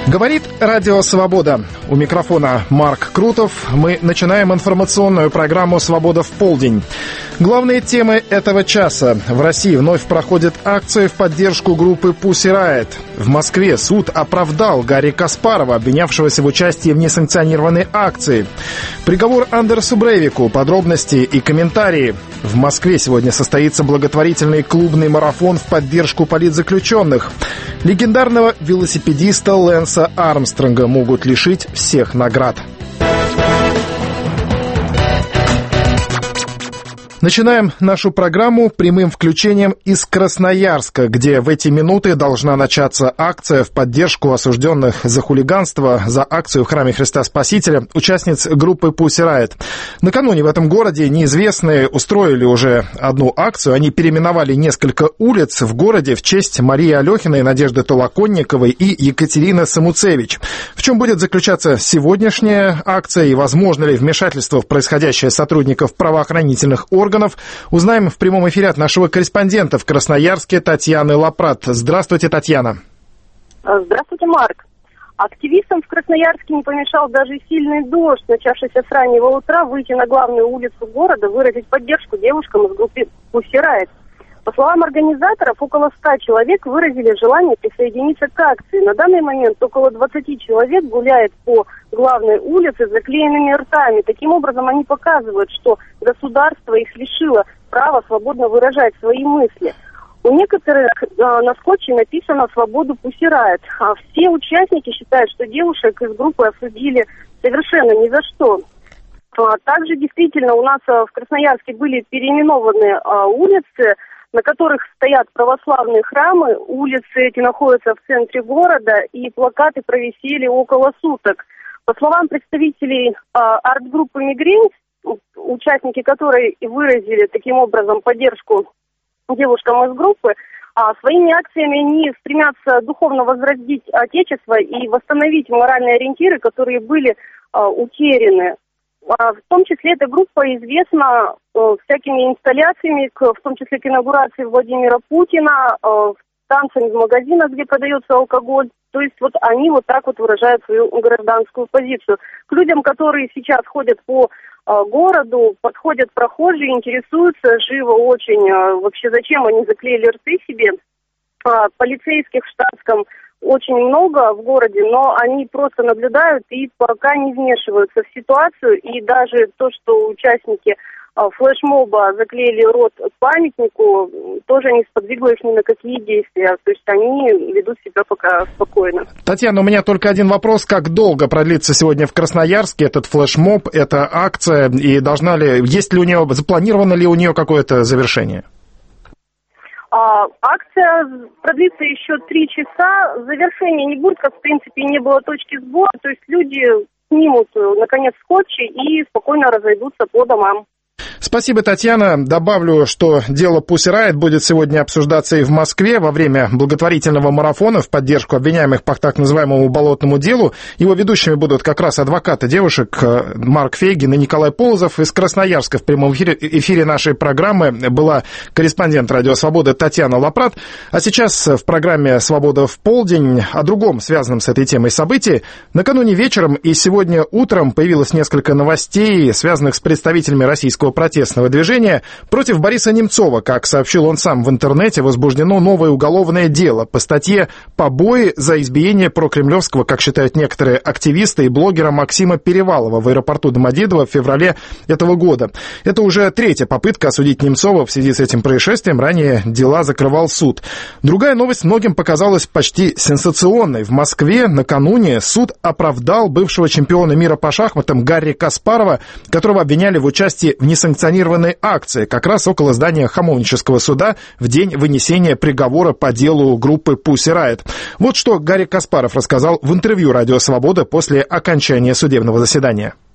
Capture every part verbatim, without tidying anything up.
Говорит Радио Свобода. У микрофона Марк Крутов. Мы начинаем информационную программу «Свобода в полдень». Главные темы этого часа. В России вновь проходит акция в поддержку группы Pussy Riot. В Москве суд оправдал Гарри Каспарова, обвинявшегося в участии в несанкционированной акции. Приговор Андерсу Брейвику. Подробности и комментарии. В Москве сегодня состоится благотворительный клубный марафон в поддержку политзаключенных. Легендарного велосипедиста Лэнса Армстронга могут лишить всех наград. Начинаем нашу программу прямым включением из Красноярска, где в эти минуты должна начаться акция в поддержку осужденных за хулиганство, за акцию в храме Христа Спасителя, участниц группы Pussy Riot. Накануне в этом городе неизвестные устроили уже одну акцию. Они переименовали несколько улиц в городе в честь Марии Алехиной, Надежды Толоконниковой и Екатерины Самуцевич. В чем будет заключаться сегодняшняя акция и возможно ли вмешательство в происходящее сотрудников правоохранительных органов, узнаем в прямом эфире от нашего корреспондента в Красноярске Татьяны Лапрат. Здравствуйте, Татьяна. Здравствуйте, Марк. Активистам в Красноярске не помешал даже сильный дождь, начавшийся с раннего утра, выйти на главную улицу города, выразить поддержку девушкам из группы Pussy Riot. По словам организаторов, около ста человек выразили желание присоединиться к акции. На данный момент около двадцати человек гуляет по главной улице с заклеенными ртами. Таким образом, они показывают, что государство их лишило права свободно выражать свои мысли. У некоторых э, на скотче написано «Свободу Pussy Riot». А все участники считают, что девушек из группы осудили совершенно ни за что. А также действительно у нас э, в Красноярске были переименованы э, улицы, на которых стоят православные храмы. Улицы эти находятся в центре города, и плакаты провисели около суток. По словам представителей а, арт-группы «Мигрень», участники которой выразили таким образом поддержку девушкам из группы, а, своими акциями они стремятся духовно возродить Отечество и восстановить моральные ориентиры, которые были а, утеряны. В том числе эта группа известна э, всякими инсталляциями, к, в том числе к инаугурации Владимира Путина, э, танцами в магазинах, где продается алкоголь. То есть вот они вот так вот выражают свою гражданскую позицию. К людям, которые сейчас ходят по э, городу, подходят прохожие, интересуются живо очень, э, вообще зачем они заклеили рты себе. Э, полицейских в штатском очень много в городе, но они просто наблюдают и пока не вмешиваются в ситуацию. И даже то, что участники а, флешмоба заклеили рот памятнику, тоже не сподвигло их ни на какие действия. То есть они ведут себя пока спокойно. Татьяна, у меня только один вопрос. Как долго продлится сегодня в Красноярске этот флешмоб, эта акция? И должна ли, есть ли у нее, запланировано ли у нее какое-то завершение? А, акция продлится еще три часа, завершения не будет, как в принципе не было точки сбора, то есть люди снимут наконец скотчи и спокойно разойдутся по домам. Спасибо, Татьяна. Добавлю, что дело Pussy Riot будет сегодня обсуждаться и в Москве во время благотворительного марафона в поддержку обвиняемых по так называемому болотному делу. Его ведущими будут как раз адвокаты девушек Марк Фейгин и Николай Полозов. Из Красноярска в прямом эфире, эфире нашей программы была корреспондент Радио Свобода Татьяна Лапрат. А сейчас в программе «Свобода в полдень» о другом, связанном с этой темой событии. Накануне вечером и сегодня утром появилось несколько новостей, связанных с представителями российского протеста. Протестного движения. Против Бориса Немцова, как сообщил он сам в интернете, возбуждено новое уголовное дело по статье «Побои за избиение прокремлевского, как считают некоторые активисты, и блогера Максима Перевалова в аэропорту Домодедово в феврале этого года». Это уже третья попытка осудить Немцова в связи с этим происшествием. Ранее дела закрывал суд. Другая новость многим показалась почти сенсационной. В Москве накануне суд оправдал бывшего чемпиона мира по шахматам Гарри Каспарова, которого обвиняли в участии в несанкционированной акции как раз около здания Хамовнического суда в день вынесения приговора по делу группы Pussy Riot. Вот что Гарри Каспаров рассказал в интервью «Радио Свобода» после окончания судебного заседания.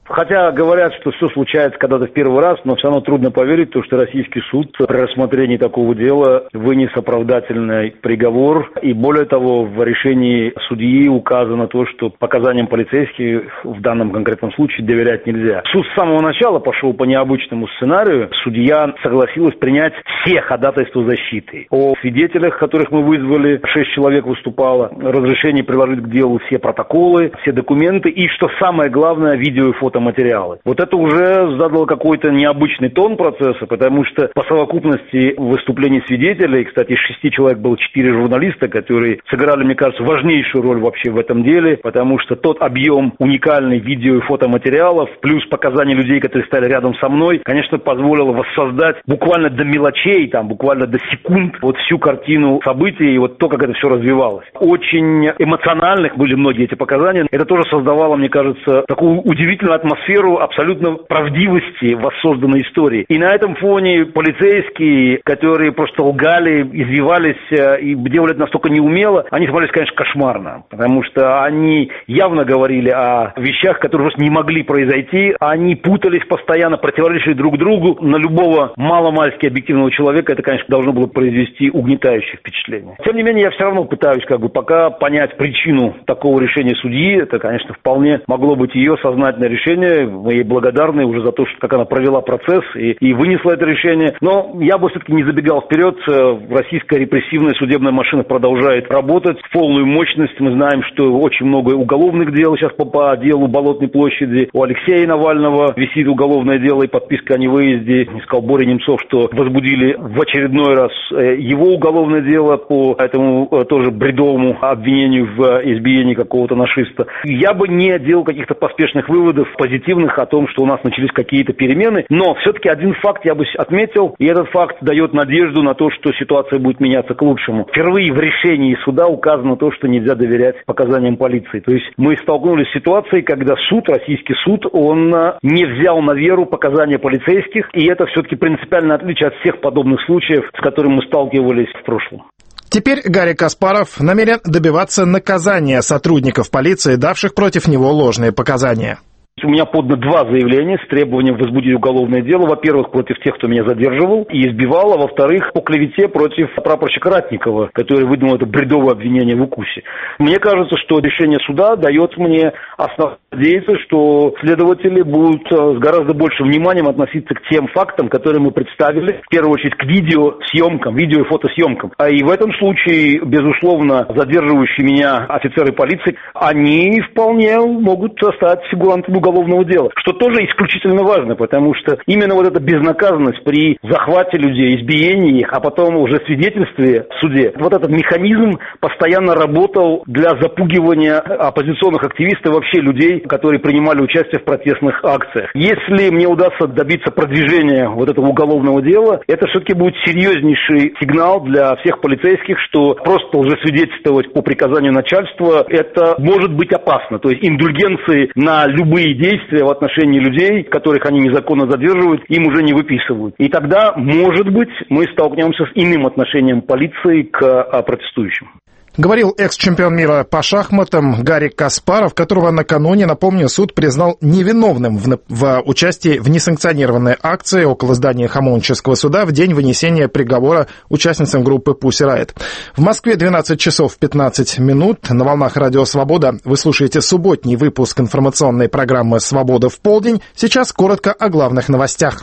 Хотя говорят, что все случается когда-то в первый раз, но все равно трудно поверить, потому что российский суд при рассмотрении такого дела вынес оправдательный приговор. И более того, в решении судьи указано то, что показаниям полицейских в данном конкретном случае доверять нельзя. Суд с самого начала пошел по необычному сценарию. Судья согласилась принять все ходатайства защиты. О свидетелях, которых мы вызвали, шесть человек выступало, разрешение приложить к делу все протоколы, все документы и, что самое главное, видео и фотоматериалы. Вот это уже задало какой-то необычный тон процесса, потому что по совокупности выступлений свидетелей, кстати, из шести человек было четыре журналиста, которые сыграли, мне кажется, важнейшую роль вообще в этом деле, потому что тот объем уникальный видео и фотоматериалов, плюс показания людей, которые стояли рядом со мной, конечно, позволило воссоздать буквально до мелочей, там, буквально до секунд вот всю картину событий и вот то, как это все развивалось. Очень эмоциональных были многие эти показания. Это тоже создавало, мне кажется, такую удивительную атмосферу абсолютно правдивости воссозданной истории. И на этом фоне полицейские, которые просто лгали, извивались и делали это настолько неумело, они смотрелись, конечно, кошмарно, потому что они явно говорили о вещах, которые просто не могли произойти. Они путались постоянно, противоречили друг другу. На любого маломальски объективного человека это, конечно, должно было произвести угнетающее впечатление. Тем не менее, я все равно пытаюсь как бы пока понять причину такого решения судьи. Это, конечно, вполне могло быть ее сознательное решение. Мы ей благодарны уже за то, что как она провела процесс и, и вынесла это решение. Но я бы все-таки не забегал вперед. Российская репрессивная судебная машина продолжает работать в полную мощность. Мы знаем, что очень много уголовных дел сейчас по, по делу Болотной площади. У Алексея Навального висит уголовное дело и подписка о невыезде. Сказал Боря Немцов, что возбудили в очередной раз его уголовное дело по этому тоже бредовому обвинению в избиении какого-то нашиста. Я бы не делал каких-то поспешных выводов позитивных о том, что у нас начались какие-то перемены, но все-таки один факт я бы отметил, и этот факт дает надежду на то, что ситуация будет меняться к лучшему. Впервые в решении суда указано то, что нельзя доверять показаниям полиции. То есть мы столкнулись с ситуацией, когда суд, российский суд, он не взял на веру показания полицейских, и это все-таки принципиальное отличие от всех подобных случаев, с которыми мы сталкивались в прошлом. Теперь Гарри Каспаров намерен добиваться наказания сотрудников полиции, давших против него ложные показания. У меня подано два заявления с требованием возбудить уголовное дело. Во-первых, против тех, кто меня задерживал и избивал, а во-вторых, по клевете против прапорщика Ратникова, который выдумал это бредовое обвинение в укусе. Мне кажется, что решение суда дает мне основание надеяться, что следователи будут с гораздо большим вниманием относиться к тем фактам, которые мы представили, в первую очередь к видеосъемкам, видео и фотосъемкам. А и в этом случае, безусловно, задерживающие меня офицеры полиции, они вполне могут стать фигурантами уголовного дела, что тоже исключительно важно, потому что именно вот эта безнаказанность при захвате людей, избиении их, а потом уже свидетельстве в суде, вот этот механизм постоянно работал для запугивания оппозиционных активистов и вообще людей, которые принимали участие в протестных акциях. Если мне удастся добиться продвижения вот этого уголовного дела, это все-таки будет серьезнейший сигнал для всех полицейских, что просто лжесвидетельствовать по приказанию начальства, это может быть опасно. То есть индульгенции на любые действия в отношении людей, которых они незаконно задерживают, им уже не выписывают. И тогда, может быть, мы столкнемся с иным отношением полиции к протестующим. Говорил экс-чемпион мира по шахматам Гарри Каспаров, которого накануне, напомню, суд признал невиновным в, в участии в несанкционированной акции около здания Хамовнического суда в день вынесения приговора участницам группы Pussy Riot. В Москве двенадцать часов пятнадцать минут. На волнах Радио Свобода вы слушаете субботний выпуск информационной программы «Свобода в полдень». Сейчас коротко о главных новостях.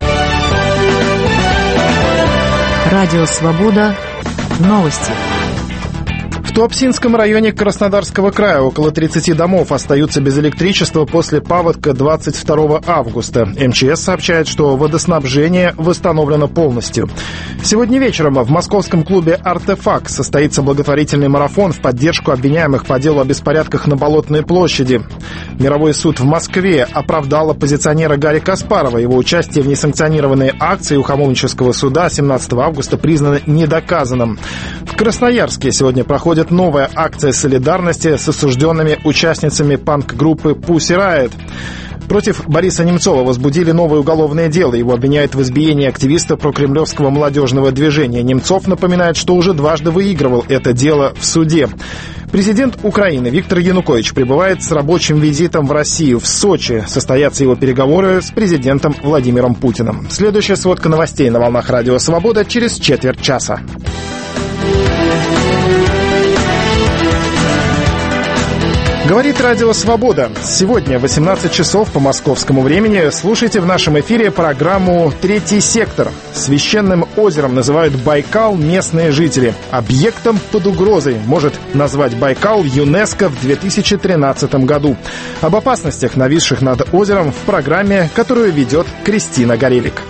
Радио Свобода. Новости. В Туапсинском районе Краснодарского края около тридцати домов остаются без электричества после паводка двадцать второго августа. эм че эс сообщает, что водоснабжение восстановлено полностью. Сегодня вечером в московском клубе «Артефакт» состоится благотворительный марафон в поддержку обвиняемых по делу о беспорядках на Болотной площади. Мировой суд в Москве оправдал оппозиционера Гарри Каспарова. Его участие в несанкционированной акции у Хамовнического суда семнадцатого августа признано недоказанным. В Красноярске сегодня проходит новая акция солидарности с осужденными участницами панк-группы Pussy Riot. Против Бориса Немцова возбудили новое уголовное дело. Его обвиняют в избиении активиста прокремлевского молодежного движения. Немцов напоминает, что уже дважды выигрывал это дело в суде. Президент Украины Виктор Янукович прибывает с рабочим визитом в Россию. В Сочи состоятся его переговоры с президентом Владимиром Путиным. Следующая сводка новостей на волнах Радио Свобода через четверть часа. Говорит Радио Свобода. Сегодня в восемнадцать часов по московскому времени слушайте в нашем эфире программу «Третий сектор». Священным озером называют Байкал местные жители. Объектом под угрозой может назвать Байкал ЮНЕСКО в две тысячи тринадцатом году. Об опасностях, нависших над озером, в программе, которую ведет Кристина Горелик.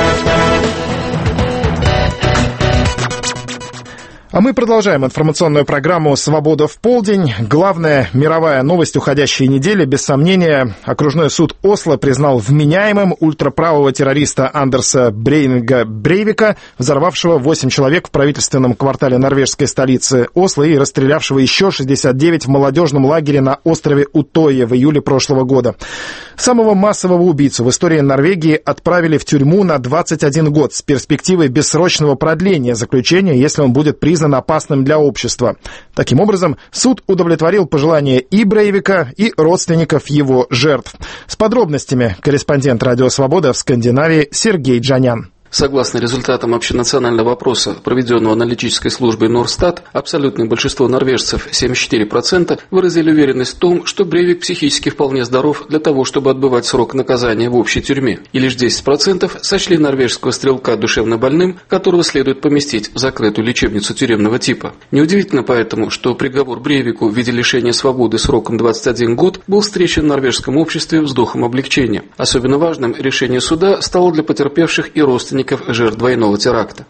А мы продолжаем информационную программу «Свобода в полдень». Главная мировая новость уходящей недели, без сомнения, окружной суд Осло признал вменяемым ультраправого террориста Андерса Брейвика Брейвика, взорвавшего восемь человек в правительственном квартале норвежской столицы Осло и расстрелявшего еще шестьдесят девять в молодежном лагере на острове Утойе в июле прошлого года. Самого массового убийцу в истории Норвегии отправили в тюрьму на двадцать один год с перспективой бессрочного продления заключения, если он будет признан опасным для общества. Таким образом, суд удовлетворил пожелания и Брейвика, и родственников его жертв. С подробностями корреспондент Радио Свобода в Скандинавии Сергей Джанян. Согласно результатам общенационального опроса, проведенного аналитической службой Норстат, абсолютное большинство норвежцев, семьдесят четыре процента, выразили уверенность в том, что Брейвик психически вполне здоров для того, чтобы отбывать срок наказания в общей тюрьме. И лишь десять процентов сочли норвежского стрелка душевно больным, которого следует поместить в закрытую лечебницу тюремного типа. Неудивительно поэтому, что приговор Брейвику в виде лишения свободы сроком двадцать один год был встречен в норвежском обществе вздохом облегчения. Особенно важным решение суда стало для потерпевших и родственников жертв двойного теракта.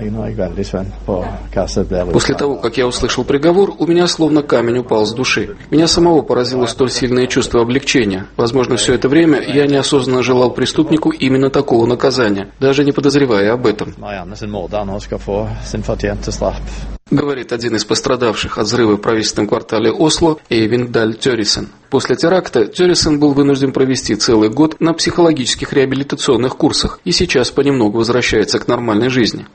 После того, как я услышал приговор, у меня словно камень упал с души. Меня самого поразило столь сильное чувство облегчения. Возможно, все это время я неосознанно желал преступнику именно такого наказания, даже не подозревая об этом. Говорит один из пострадавших от взрыва в правительственном квартале Осло Эйвинд Даль Тёрисен. После теракта Тёрисен был вынужден провести целый год на психологических реабилитационных курсах и сейчас понемногу возвращается к нормальной жизни.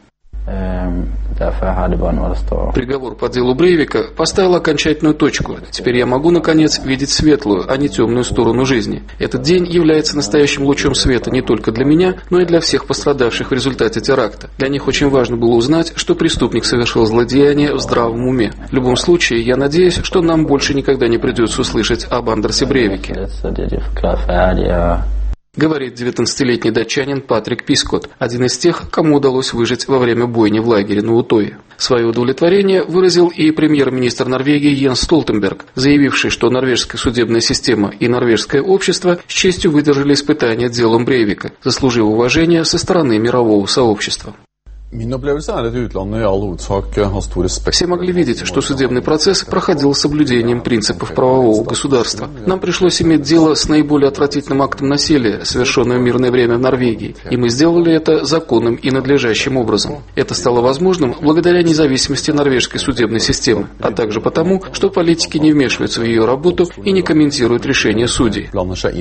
Приговор по делу Брейвика поставил окончательную точку. Теперь я могу, наконец, видеть светлую, а не темную сторону жизни. Этот день является настоящим лучом света не только для меня, но и для всех пострадавших в результате теракта. Для них очень важно было узнать, что преступник совершил злодеяние в здравом уме. В любом случае, я надеюсь, что нам больше никогда не придется услышать об Андерсе Брейвике. Говорит девятнадцатилетний датчанин Патрик Пискот, один из тех, кому удалось выжить во время бойни в лагере на Утое. Свое удовлетворение выразил и премьер-министр Норвегии Йенс Столтенберг, заявивший, что норвежская судебная система и норвежское общество с честью выдержали испытания делом Брейвика, заслужив уважение со стороны мирового сообщества. Все могли видеть, что судебный процесс проходил с соблюдением принципов правового государства. Нам пришлось иметь дело с наиболее отвратительным актом насилия, совершенным в мирное время в Норвегии, и мы сделали это законным и надлежащим образом. Это стало возможным благодаря независимости норвежской судебной системы, а также потому, что политики не вмешиваются в ее работу и не комментируют решения судей,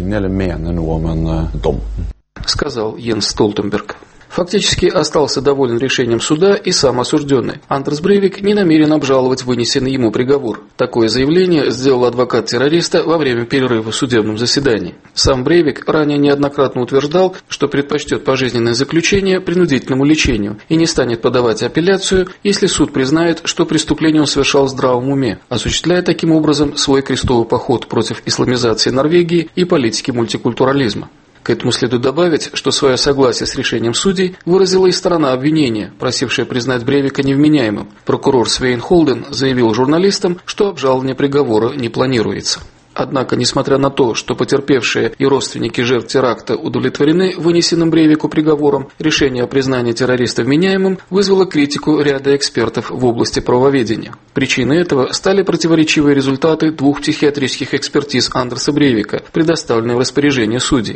сказал Йенс Столтенберг. Фактически остался доволен решением суда и сам осужденный. Андерс Брейвик не намерен обжаловать вынесенный ему приговор. Такое заявление сделал адвокат террориста во время перерыва в судебном заседании. Сам Брейвик ранее неоднократно утверждал, что предпочтет пожизненное заключение принудительному лечению и не станет подавать апелляцию, если суд признает, что преступление он совершал в здравом уме, осуществляя таким образом свой крестовый поход против исламизации Норвегии и политики мультикультурализма. К этому следует добавить, что свое согласие с решением судей выразила и сторона обвинения, просившая признать Брейвика невменяемым. Прокурор Свейн Холден заявил журналистам, что обжалование приговора не планируется. Однако, несмотря на то, что потерпевшие и родственники жертв теракта удовлетворены вынесенным Брейвику приговором, решение о признании террориста вменяемым вызвало критику ряда экспертов в области правоведения. Причиной этого стали противоречивые результаты двух психиатрических экспертиз Андерса Брейвика, предоставленные в распоряжение судей.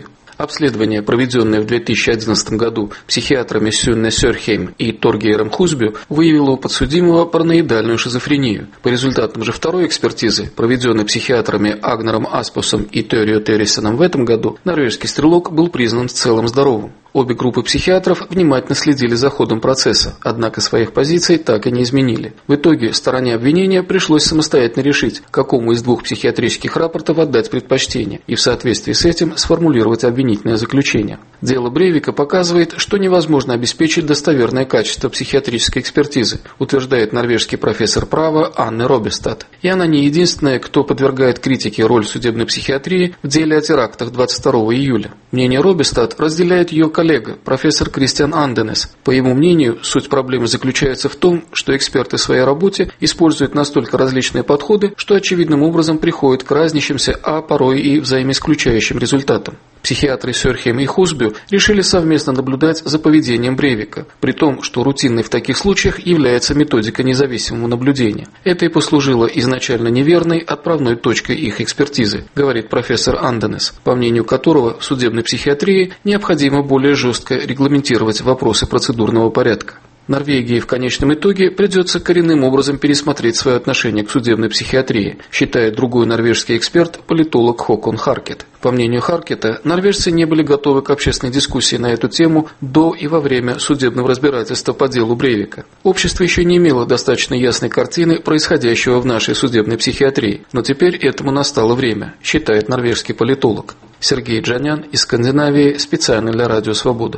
Обследование, проведенное в две тысячи одиннадцатом году психиатрами Сюнне Сёрхейм и Торгейром Хусбю, выявило у подсудимого параноидальную шизофрению. По результатам же второй экспертизы, проведенной психиатрами Агнером Аспусом и Террио Террисоном в этом году, норвежский стрелок был признан в целом здоровым. Обе группы психиатров внимательно следили за ходом процесса, однако своих позиций так и не изменили. В итоге стороне обвинения пришлось самостоятельно решить, какому из двух психиатрических рапортов отдать предпочтение, и в соответствии с этим сформулировать обвинительное заключение. Дело Брейвика показывает, что невозможно обеспечить достоверное качество психиатрической экспертизы, утверждает норвежский профессор права Анне Робестад. И она не единственная, кто подвергает критике роль судебной психиатрии в деле о терактах двадцать второго июля. Мнение Робестад разделяет ее коллега, профессор Кристиан Анденес. По его мнению, суть проблемы заключается в том, что эксперты в своей работе используют настолько различные подходы, что очевидным образом приходят к разнящимся, а порой и взаимоисключающим результатам. Психиатры Сёрхейм и Хусбю решили совместно наблюдать за поведением Брейвика, при том, что рутинной в таких случаях является методика независимого наблюдения. Это и послужило изначально неверной отправной точкой их экспертизы, говорит профессор Анденес, по мнению которого в судебной психиатрии необходимо более жестко регламентировать вопросы процедурного порядка. Норвегии в конечном итоге придется коренным образом пересмотреть свое отношение к судебной психиатрии, считает другой норвежский эксперт, политолог Хокон Харкет. По мнению Харкета, норвежцы не были готовы к общественной дискуссии на эту тему до и во время судебного разбирательства по делу Брейвика. Общество еще не имело достаточно ясной картины происходящего в нашей судебной психиатрии, но теперь этому настало время, считает норвежский политолог. Сергей Джанян из Скандинавии, специально для Радио Свобода.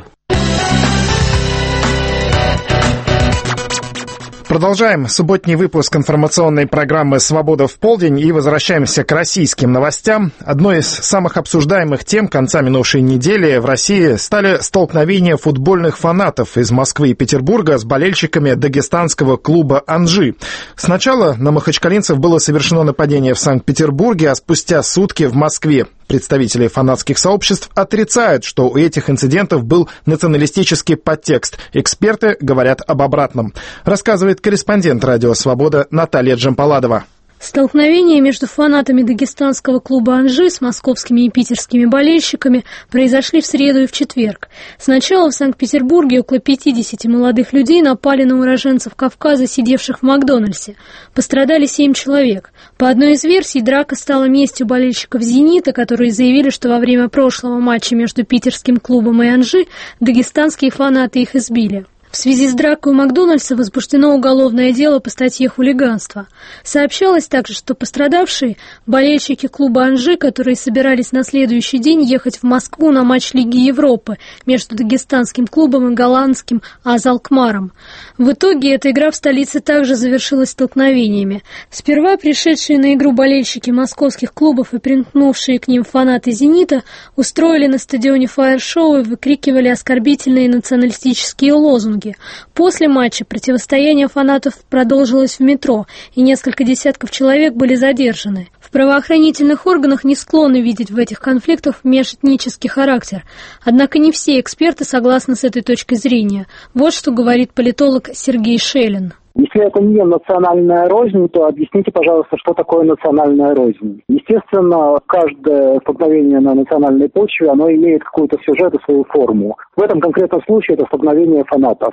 Продолжаем субботний выпуск информационной программы «Свобода в полдень» и возвращаемся к российским новостям. Одной из самых обсуждаемых тем конца минувшей недели в России стали столкновения футбольных фанатов из Москвы и Петербурга с болельщиками дагестанского клуба «Анжи». Сначала на махачкалинцев было совершено нападение в Санкт-Петербурге, а спустя сутки в Москве. Представители фанатских сообществ отрицают, что у этих инцидентов был националистический подтекст. Эксперты говорят об обратном. Рассказывает корреспондент «Радио Свобода» Наталья Джампаладова. Столкновения между фанатами дагестанского клуба «Анжи» с московскими и питерскими болельщиками произошли в среду и в четверг. Сначала в Санкт-Петербурге около пятидесяти молодых людей напали на уроженцев Кавказа, сидевших в Макдональдсе. Пострадали семь человек. По одной из версий, драка стала местью болельщиков «Зенита», которые заявили, что во время прошлого матча между питерским клубом и «Анжи» дагестанские фанаты их избили. В связи с дракой у Макдональдса возбуждено уголовное дело по статье «Хулиганство». Сообщалось также, что пострадавшие – болельщики клуба «Анжи», которые собирались на следующий день ехать в Москву на матч Лиги Европы между дагестанским клубом и голландским «Аз-Алкмаром». В итоге эта игра в столице также завершилась столкновениями. Сперва пришедшие на игру болельщики московских клубов и примкнувшие к ним фанаты «Зенита» устроили на стадионе фаер-шоу и выкрикивали оскорбительные националистические лозунги. После матча противостояние фанатов продолжилось в метро, и несколько десятков человек были задержаны. В правоохранительных органах не склонны видеть в этих конфликтах межэтнический характер. Однако не все эксперты согласны с этой точкой зрения. Вот что говорит политолог Сергей Шелин. Если это не национальная рознь, то объясните, пожалуйста, что такое национальная рознь. Естественно, каждое столкновение на национальной почве, оно имеет какой-то сюжет и свою форму. В этом конкретном случае это столкновение фанатов.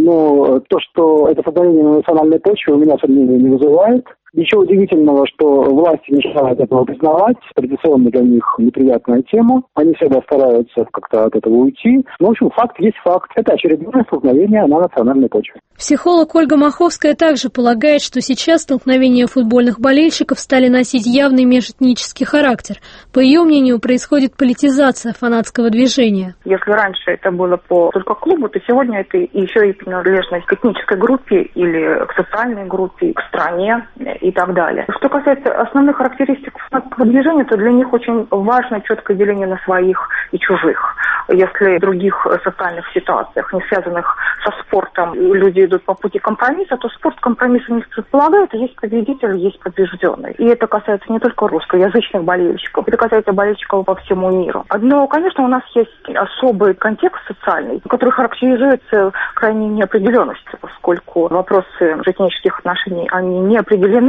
Но то, что это столкновение на национальной почве, у меня сомнений не вызывает. Ничего удивительного, что власти не желают этого признавать. Традиционно для них неприятная тема. Они всегда стараются как-то от этого уйти. Но, в общем, факт есть факт. Это очередное столкновение на национальной почве. Психолог Ольга Маховская также полагает, что сейчас столкновения футбольных болельщиков стали носить явный межэтнический характер. По ее мнению, происходит политизация фанатского движения. Если раньше это было по только клубу, то сегодня это еще и принадлежность к этнической группе или к социальной группе, к стране и так далее. Что касается основных характеристик фанатского движения, то для них очень важно четкое деление на своих и чужих. Если в других социальных ситуациях, не связанных со спортом, люди идут по пути компромисса, то спорт компромисса не предполагает, есть победитель, есть побежденный. И это касается не только русскоязычных болельщиков, это касается болельщиков по всему миру. Но, конечно, у нас есть особый контекст социальный, который характеризуется крайней неопределенностью, поскольку вопросы этнических отношений, они не определены,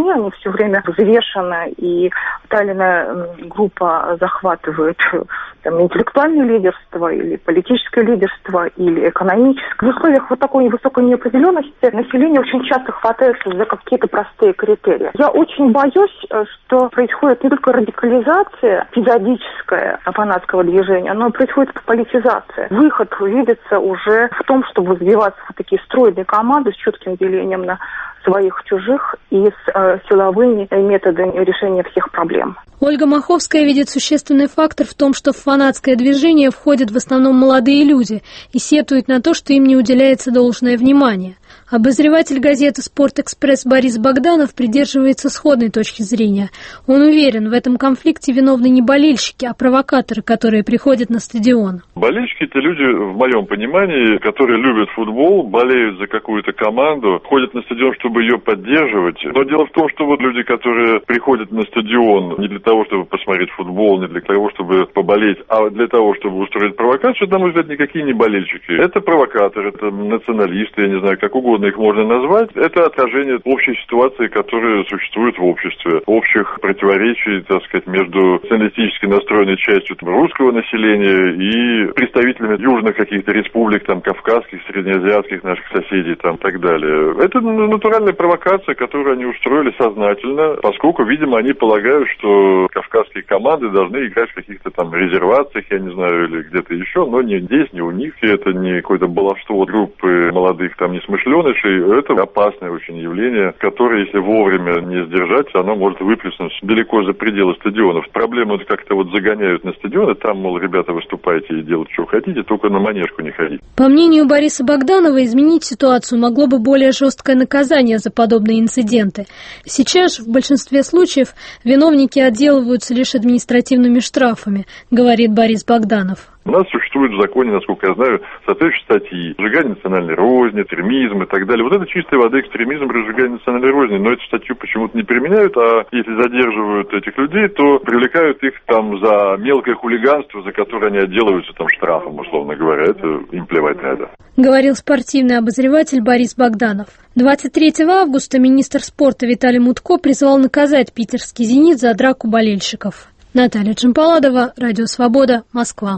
стороне, они все время взвешены, и та или иная группа захватывает там, интеллектуальное лидерство или политическое лидерство, или экономическое. В условиях вот такой высокой неопределенности население очень часто хватается за какие-то простые критерии. Я очень боюсь, что происходит не только радикализация эпизодическая фанатского движения, но происходит политизация. Выход видится уже в том, чтобы сбиваться в такие стройные команды с четким делением на своих, чужих и с э, силовыми методами решения всех проблем. Ольга Маховская видит существенный фактор в том, что в фанатское движение входят в основном молодые люди и сетуют на то, что им не уделяется должное внимание. Обозреватель газеты «Спорт-экспресс» Борис Богданов придерживается сходной точки зрения. Он уверен, в этом конфликте виновны не болельщики, а провокаторы, которые приходят на стадион. Болельщики – это люди, в моем понимании, которые любят футбол, болеют за какую-то команду, ходят на стадион, чтобы ее поддерживать. Но дело в том, что вот люди, которые приходят на стадион не для того, чтобы посмотреть футбол, не для того, чтобы поболеть, а для того, чтобы устроить провокацию, на мой взгляд, никакие не болельщики. Это провокаторы, это националисты, я не знаю, как угодно их можно назвать. Это отражение общей ситуации, которая существует в обществе. Общих противоречий, так сказать, между националистически настроенной частью русского населения и представителями южных каких-то республик, там, кавказских, среднеазиатских наших соседей, там, и так далее. Это натуральная провокация, которую они устроили сознательно, поскольку, видимо, они полагают, что кавказские команды должны играть в каких-то там резервациях, я не знаю, или где-то еще, но не здесь, не у них. И это не какое-то баловство группы молодых там несмышленышей. Это опасное очень явление, которое, если вовремя не сдержать, оно может выплеснуть далеко за пределы стадионов. Проблему как-то вот загоняют на стадионы, там, мол, ребята, выступайте и делайте, что хотите, только на манежку не ходите. По мнению Бориса Богданова, изменить ситуацию могло бы более жесткое наказание за подобные инциденты. Сейчас в большинстве случаев виновники отделываются лишь административными штрафами, говорит Борис Богданов. У нас существует в законе, насколько я знаю, соответствующие статьи: разжигание национальной розни, экстремизм и так далее. Вот это чистой воды экстремизм, разжигание национальной розни. Но эту статью почему-то не применяют, а если задерживают этих людей, то привлекают их там за мелкое хулиганство, за которое они отделываются там штрафом, условно говоря. Это им плевать на это. Говорил спортивный обозреватель Борис Богданов. двадцать третьего августа министр спорта Виталий Мутко призвал наказать питерский «Зенит» за драку болельщиков. Наталья Джампаладова, Радио Свобода, Москва.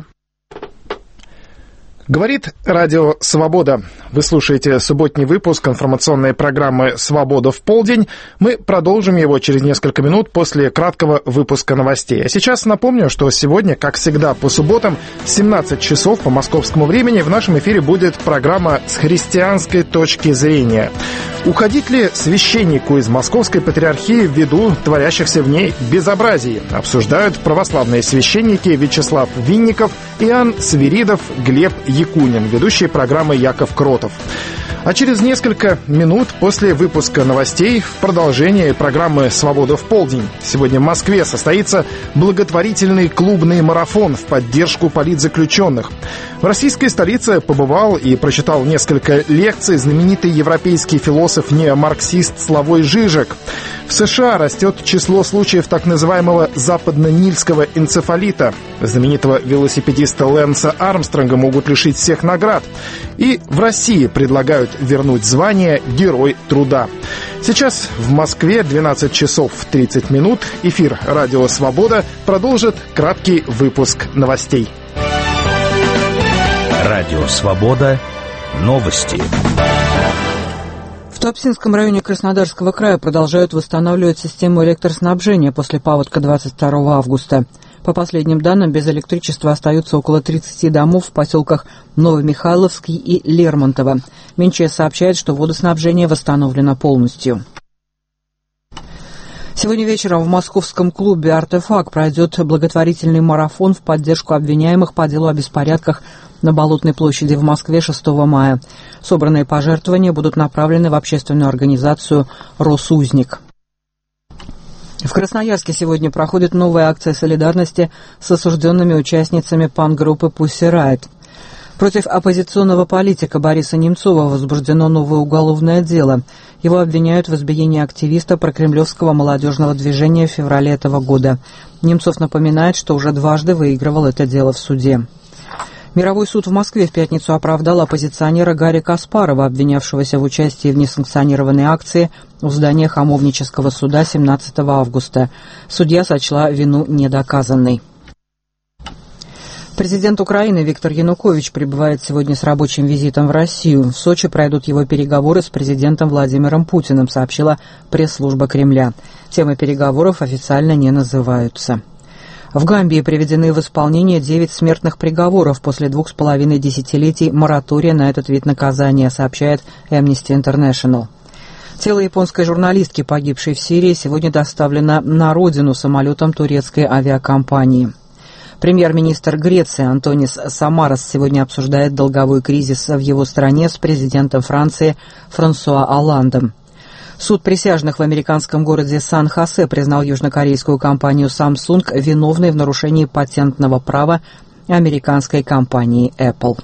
Говорит Радио Свобода. Вы слушаете субботний выпуск информационной программы «Свобода в полдень». Мы продолжим его через несколько минут после краткого выпуска новостей. А сейчас напомню, что сегодня, как всегда, по субботам в семнадцать часов по московскому времени в нашем эфире будет программа «С христианской точки зрения». Уходить ли священнику из Московской Патриархии ввиду творящихся в ней безобразий? Обсуждают православные священники Вячеслав Винников, Иоанн Свиридов, Глеб Якунин, ведущий программы Яков Кротов. А через несколько минут после выпуска новостей в продолжении программы «Свобода в полдень». Сегодня в Москве состоится благотворительный клубный марафон в поддержку политзаключенных. В российской столице побывал и прочитал несколько лекций знаменитый европейский философ-неомарксист Славой Жижек. В США растет число случаев так называемого западно-нильского энцефалита. Знаменитого велосипедиста Лэнса Армстронга могут лишить всех наград. И в России предлагают вернуть звание Герой труда. Сейчас в Москве двенадцать часов тридцать минут. Эфир «Радио Свобода» продолжит краткий выпуск новостей. «Радио Свобода». Новости. В Туапсинском районе Краснодарского края продолжают восстанавливать систему электроснабжения после паводка двадцать второго августа. По последним данным, без электричества остаются около тридцати домов в поселках Новомихайловский и Лермонтово. Минчес сообщает, что водоснабжение восстановлено полностью. Сегодня вечером в московском клубе «Артефакт» пройдет благотворительный марафон в поддержку обвиняемых по делу о беспорядках на Болотной площади в Москве шестого мая. Собранные пожертвования будут направлены в общественную организацию «Росузник». В Красноярске сегодня проходит новая акция солидарности с осужденными участницами панк-группы «Pussy Riot». Против оппозиционного политика Бориса Немцова возбуждено новое уголовное дело. Его обвиняют в избиении активиста прокремлевского молодежного движения в феврале этого года. Немцов напоминает, что уже дважды выигрывал это дело в суде. Мировой суд в Москве в пятницу оправдал оппозиционера Гарри Каспарова, обвинявшегося в участии в несанкционированной акции у здания Хамовнического суда семнадцатого августа. Судья сочла вину недоказанной. Президент Украины Виктор Янукович прибывает сегодня с рабочим визитом в Россию. В Сочи пройдут его переговоры с президентом Владимиром Путиным, сообщила пресс-служба Кремля. Темы переговоров официально не называются. В Гамбии приведены в исполнение девять смертных приговоров после двух с половиной десятилетий моратория на этот вид наказания, сообщает Amnesty International. Тело японской журналистки, погибшей в Сирии, сегодня доставлено на родину самолетом турецкой авиакомпании. Премьер-министр Греции Антонис Самарас сегодня обсуждает долговой кризис в его стране с президентом Франции Франсуа Олландом. Суд присяжных в американском городе Сан-Хосе признал южнокорейскую компанию Samsung виновной в нарушении патентного права американской компании Apple.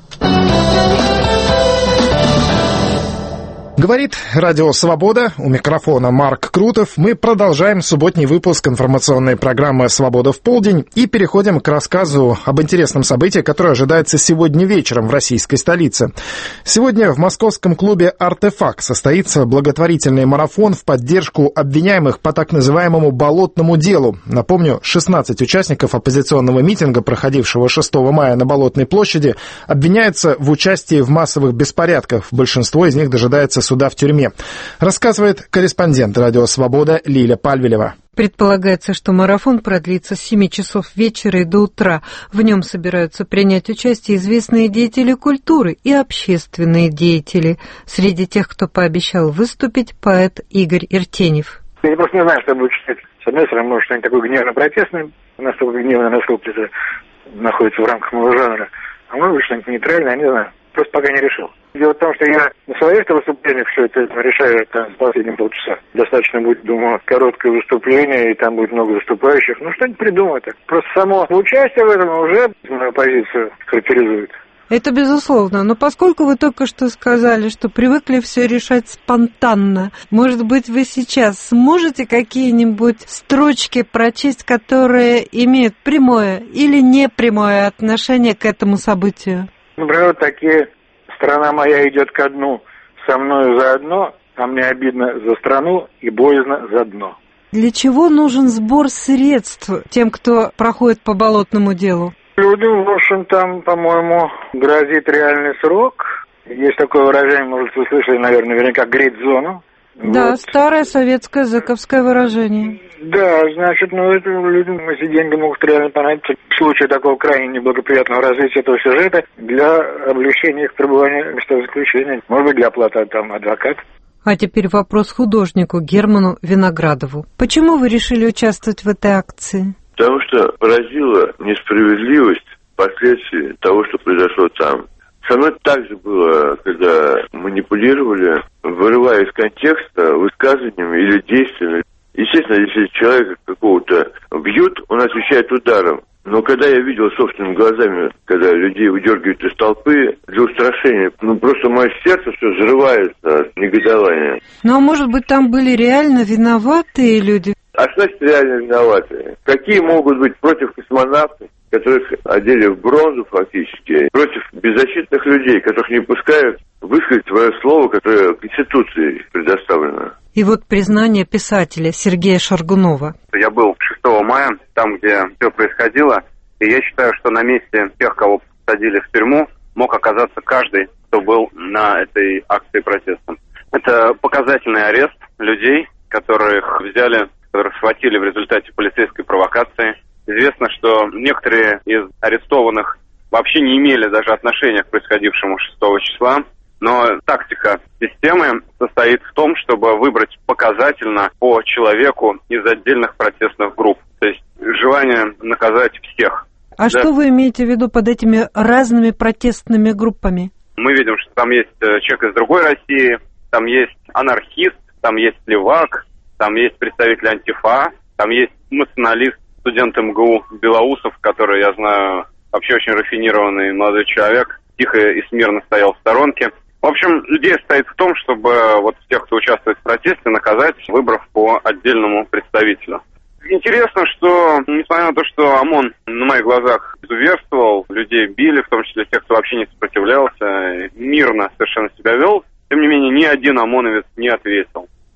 Говорит Радио Свобода, у микрофона Марк Крутов. Мы продолжаем субботний выпуск информационной программы «Свобода в полдень» и переходим к рассказу об интересном событии, которое ожидается сегодня вечером в российской столице. Сегодня в московском клубе «Артефакт» состоится благотворительный марафон в поддержку обвиняемых по так называемому «болотному делу». Напомню, шестнадцать участников оппозиционного митинга, проходившего шестого мая на Болотной площади, обвиняются в участии в массовых беспорядках. Большинство из них дожидается суда в тюрьме. Рассказывает корреспондент Радио Свобода Лиля Пальвелева. Предполагается, что марафон продлится с семи часов вечера и до утра. В нем собираются принять участие известные деятели культуры и общественные деятели. Среди тех, кто пообещал выступить, поэт Игорь Иртенев. Я просто не знаю, что будет читать. С одной стороны, может, что-нибудь такое гневно-протестное, настолько гневно, насколько это находится в рамках моего жанра. А может быть, что-нибудь нейтральное, я не знаю. Просто пока не решил. Дело в том, что я на своих выступлениях все это решаю там, в последние полчаса. Достаточно будет, думаю, короткое выступление, и там будет много выступающих. Ну, что-нибудь придумать. Просто само участие в этом уже мою позицию характеризует. Это безусловно. Но поскольку вы только что сказали, что привыкли все решать спонтанно, может быть, вы сейчас сможете какие-нибудь строчки прочесть, которые имеют прямое или непрямое отношение к этому событию? Например, вот такие: «Страна моя идет ко дну, со мною заодно, а мне обидно за страну и боязно за дно». Для чего нужен сбор средств тем, кто проходит по болотному делу? Людям, в общем, там, по-моему, грозит реальный срок. Есть такое выражение, может, вы слышали, наверное, наверняка, греть зону. Да, вот. Старое советское зэковское выражение. Да, значит, ну, это людям эти деньги могут реально понадобиться в случае такого крайне неблагоприятного развития этого сюжета для облегчения их пребывания в месте заключения. Может быть, для оплаты там адвоката. А теперь вопрос художнику Герману Виноградову. Почему вы решили участвовать в этой акции? Потому что поразила несправедливость последствий того, что произошло там. Со мной также было, когда манипулировали, вырывая из контекста высказываниями или действиями. Естественно, если человека какого-то бьют, он отвечает ударом. Но когда я видел собственными глазами, когда людей выдергивают из толпы для устрашения, ну просто мое сердце все взрывается от негодования. Ну а может быть, там были реально виноватые люди? А что значит реально виноватые? Какие могут быть против космонавтов, которых одели в бронзу фактически, против беззащитных людей, которых не пускают высказать свое слово, которое Конституцией предоставлено? И вот признание писателя Сергея Шаргунова. Я был шестого мая, там, где все происходило, и я считаю, что на месте тех, кого посадили в тюрьму, мог оказаться каждый, кто был на этой акции протеста. Это показательный арест людей, которых взяли, которых схватили в результате полицейской провокации. Известно, что некоторые из арестованных вообще не имели даже отношения к происходившему шестого числа, но тактика системы состоит в том, чтобы выбрать показательно по человеку из отдельных протестных групп. То есть желание наказать всех. А да. Что вы имеете в виду под этими разными протестными группами? Мы видим, что там есть человек из другой России, там есть анархист, там есть левак, там есть представитель антифа, там есть националист, студент эм гэ у Белоусов, который, я знаю, вообще очень рафинированный молодой человек, тихо и смирно стоял в сторонке. В общем, идея стоит в том, чтобы вот тех, кто участвует в протесте, наказать, выбрав по отдельному представителю. Интересно, что, несмотря на то, что ОМОН на моих глазах изуверствовал, людей били, в том числе тех, кто вообще не сопротивлялся, мирно совершенно себя вел, тем не менее, ни один ОМОНовец не ответил.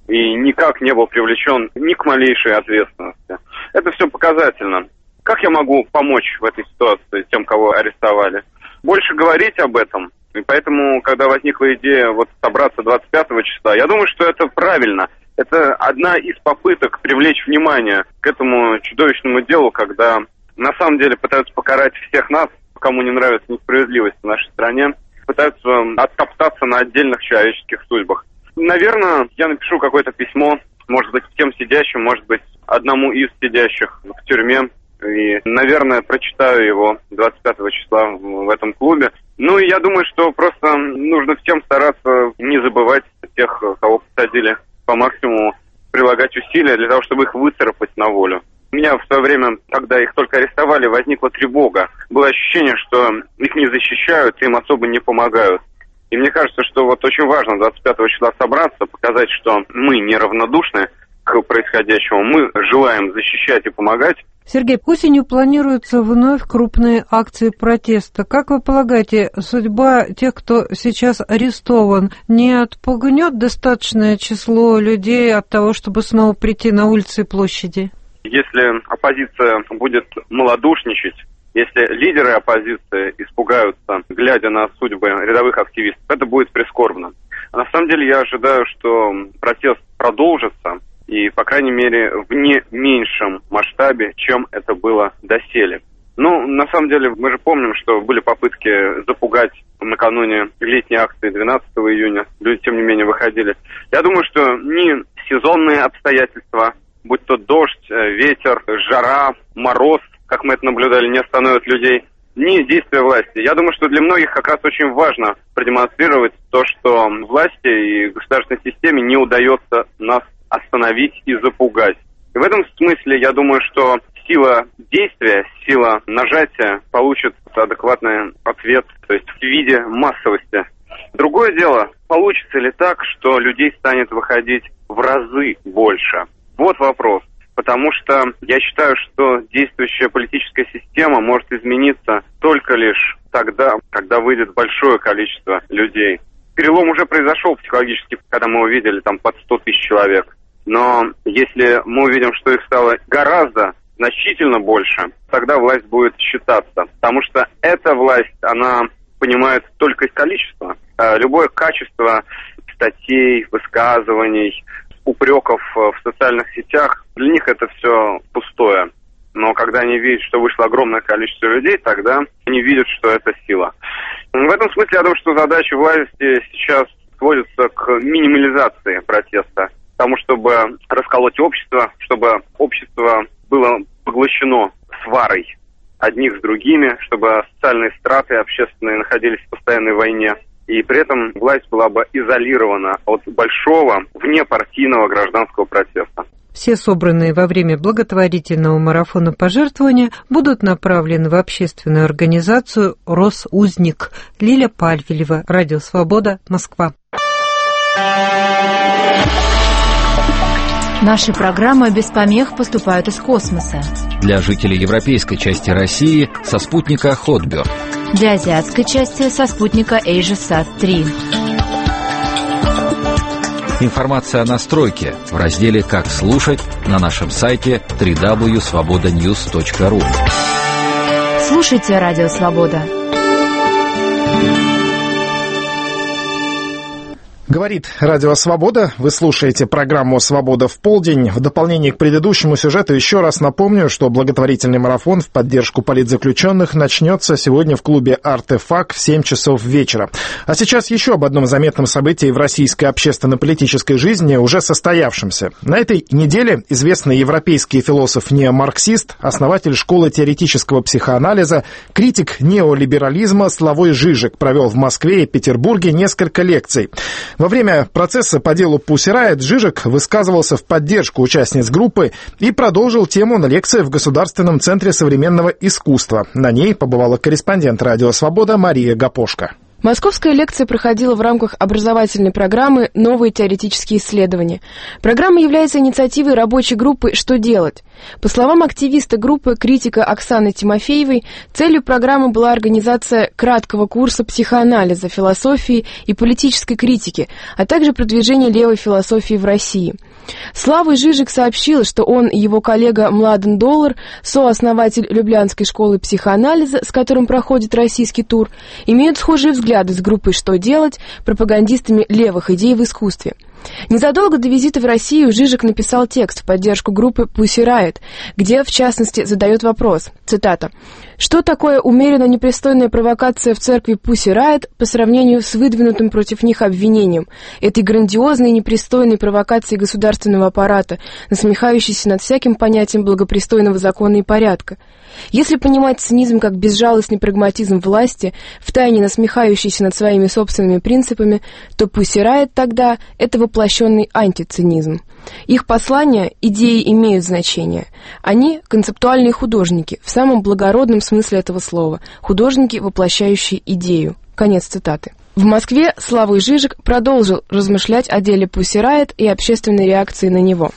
и никак не был привлечен ни к малейшей ответственности. Это все показательно. Как я могу помочь в этой ситуации тем, кого арестовали? Больше говорить об этом. И поэтому, когда возникла идея вот собраться двадцать пятого числа, я думаю, что это правильно. Это одна из попыток привлечь внимание к этому чудовищному делу, когда на самом деле пытаются покарать всех нас, кому не нравится несправедливость в нашей стране, пытаются оттоптаться на отдельных человеческих судьбах. Наверное, я напишу какое-то письмо, может быть, всем сидящим, может быть, одному из сидящих в тюрьме. И, наверное, прочитаю его двадцать пятого числа в этом клубе. Ну и я думаю, что просто нужно всем стараться не забывать тех, кого посадили, по максимуму прилагать усилия для того, чтобы их выцарапать на волю. У меня в свое время, когда их только арестовали, возникла тревога. Было ощущение, что их не защищают, им особо не помогают. И мне кажется, что вот очень важно двадцать пятого числа собраться, показать, что мы неравнодушны к происходящему, мы желаем защищать и помогать. Сергей, осенью планируются вновь крупные акции протеста. Как вы полагаете, судьба тех, кто сейчас арестован, не отпугнет достаточное число людей от того, чтобы снова прийти на улицы и площади? Если оппозиция будет малодушничать, если лидеры оппозиции испугаются, глядя на судьбы рядовых активистов, это будет прискорбно. А на самом деле я ожидаю, что протест продолжится, и, по крайней мере, в не меньшем масштабе, чем это было доселе. Ну, на самом деле, мы же помним, что были попытки запугать накануне летней акции двенадцатого июня. Люди, тем не менее, выходили. Я думаю, что ни сезонные обстоятельства, будь то дождь, ветер, жара, мороз, как мы это наблюдали, не остановят людей, ни действия власти. Я думаю, что для многих как раз очень важно продемонстрировать то, что власти и государственной системе не удается нас остановить и запугать. И в этом смысле я думаю, что сила действия, сила нажатия получит адекватный ответ, то есть в виде массовости. Другое дело, получится ли так, что людей станет выходить в разы больше? Вот вопрос. Потому что я считаю, что действующая политическая система может измениться только лишь тогда, когда выйдет большое количество людей. Перелом уже произошел психологически, когда мы увидели там под сто тысяч человек. Но если мы увидим, что их стало гораздо, значительно больше, тогда власть будет считаться. Потому что эта власть, она понимает только количество. Любое качество статей, высказываний, упреков в социальных сетях, для них это все пустое. Но когда они видят, что вышло огромное количество людей, тогда они видят, что это сила. В этом смысле я думаю, что задача власти сейчас сводится к минимализации протеста, к тому, чтобы расколоть общество, чтобы общество было поглощено сварой одних с другими, чтобы социальные страты общественные находились в постоянной войне. И при этом власть была бы изолирована от большого внепартийного гражданского протеста. Все собранные во время благотворительного марафона пожертвования будут направлены в общественную организацию «Росузник». Лиля Пальвелева, Радио Свобода, Москва. Наши программы без помех поступают из космоса. Для жителей европейской части России со спутника Хотберг. Для азиатской части со спутника AsiaSat три. Информация о настройке в разделе «Как слушать» на нашем сайте дабл ю дабл ю дабл ю точка свобода ньюс точка ру. Слушайте Радио Свобода. Говорит Радио Свобода. Вы слушаете программу «Свобода в полдень». В дополнение к предыдущему сюжету еще раз напомню, что благотворительный марафон в поддержку политзаключенных начнется сегодня в клубе «Артефакт» в семь часов вечера. А сейчас еще об одном заметном событии в российской общественно-политической жизни, уже состоявшемся. На этой неделе известный европейский философ-неомарксист, основатель школы теоретического психоанализа, критик неолиберализма Славой Жижик провел в Москве и Петербурге несколько лекций. Во время процесса по делу Pussy Riot Жижик высказывался в поддержку участниц группы и продолжил тему на лекции в Государственном центре современного искусства. На ней побывала корреспондент «Радио Свобода» Мария Гапошко. Московская лекция проходила в рамках образовательной программы «Новые теоретические исследования». Программа является инициативой рабочей группы «Что делать?». По словам активиста группы, критика Оксаны Тимофеевой, целью программы была организация краткого курса психоанализа, философии и политической критики, а также продвижение левой философии в России. Слава Жижик сообщил, что он и его коллега Младен Доллар, сооснователь Люблянской школы психоанализа, с которым проходит российский тур, имеют схожие взгляды с группой «Что делать?», пропагандистами левых идей в искусстве. Незадолго до визита в Россию Жижик написал текст в поддержку группы Pussy Riot, где, в частности, задает вопрос, цитата, «Что такое умеренно непристойная провокация в церкви Pussy Riot по сравнению с выдвинутым против них обвинением, этой грандиозной непристойной провокацией государственного аппарата, насмехающейся над всяким понятием благопристойного закона и порядка? Если понимать цинизм как безжалостный прагматизм власти, втайне насмехающийся над своими собственными принципами, то Pussy Riot тогда — это воплощенный антицинизм. Их послания, идеи имеют значение. Они — концептуальные художники, в самом благородном смысле этого слова, художники, воплощающие идею». Конец цитаты. В Москве Слава Жижик продолжил размышлять о деле Pussy Riot и общественной реакции на него.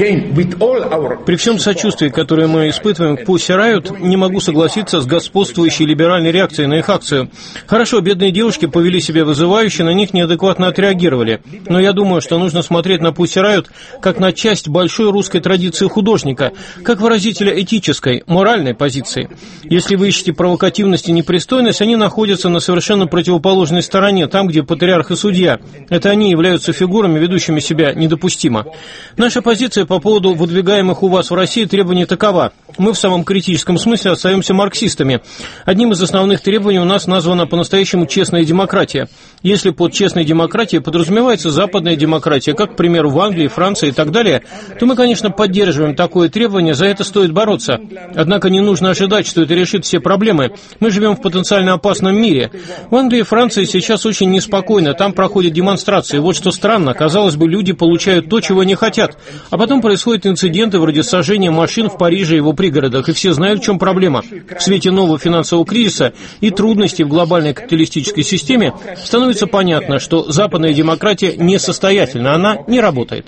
При всем сочувствии, которое мы испытываем к Pussy Riot, не могу согласиться с господствующей либеральной реакцией на их акцию. Хорошо, бедные девушки повели себя вызывающе, на них неадекватно отреагировали. Но я думаю, что нужно смотреть на Pussy Riot как на часть большой русской традиции художника, как выразителя этической, моральной позиции. Если вы ищете провокативность и непристойность, они находятся на совершенно противоположной стороне, там, где патриарх и судья. Это они являются фигурами, ведущими себя недопустимо. Наша позиция по поводу выдвигаемых у вас в России требований такова. Мы в самом критическом смысле остаемся марксистами. Одним из основных требований у нас названа по-настоящему честная демократия. Если под честной демократией подразумевается западная демократия, как, к примеру, в Англии, Франции и так далее, то мы, конечно, поддерживаем такое требование, за это стоит бороться. Однако не нужно ожидать, что это решит все проблемы. Мы живем в потенциально опасном мире. В Англии и Франции сейчас очень неспокойно, там проходят демонстрации. Вот что странно, казалось бы, люди получают то, чего не хотят. А потом происходят инциденты вроде сожжения машин в Париже и его пригородах, и все знают, в чем проблема. В свете нового финансового кризиса и трудностей в глобальной капиталистической системе становится понятно, что западная демократия несостоятельна, она не работает.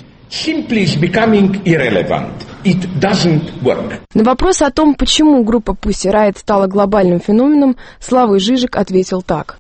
На вопрос о том, почему группа Pussy Riot стала глобальным феноменом, Слава Жижик ответил так.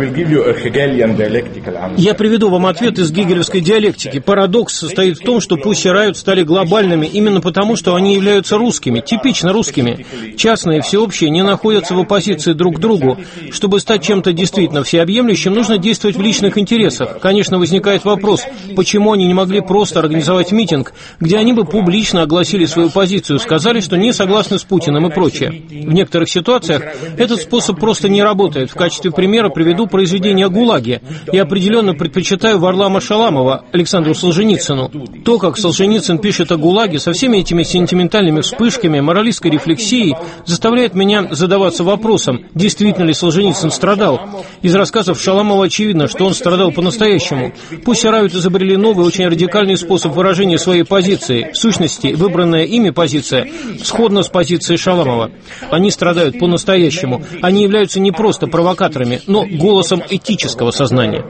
Я приведу вам ответ из гегелевской диалектики. Парадокс состоит в том, что Pussy Riot стали глобальными именно потому, что они являются русскими, типично русскими. Частное и всеобщее не находятся в оппозиции друг к другу. Чтобы стать чем-то действительно всеобъемлющим, нужно действовать в личных интересах. Конечно, возникает вопрос, почему они не могли просто организовать митинг, где они бы публично огласили свою позицию, сказали, что не согласны с Путиным и прочее. В некоторых ситуациях этот способ просто не работает. В качестве примера приведу произведение о ГУЛАГе. Я определенно предпочитаю Варлама Шаламова Александру Солженицыну. То, как Солженицын пишет о ГУЛАГе, со всеми этими сентиментальными вспышками, моралистской рефлексией, заставляет меня задаваться вопросом, действительно ли Солженицын страдал. Из рассказов Шаламова очевидно, что он страдал по-настоящему. Pussy Riot изобрели новый, очень радикальный способ выражения своей позиции. В сущности, выбранная ими позиция сходна с позицией Шаламова. Они страдают по-настоящему. Они являются не просто провокаторами, но голосом этического сознания.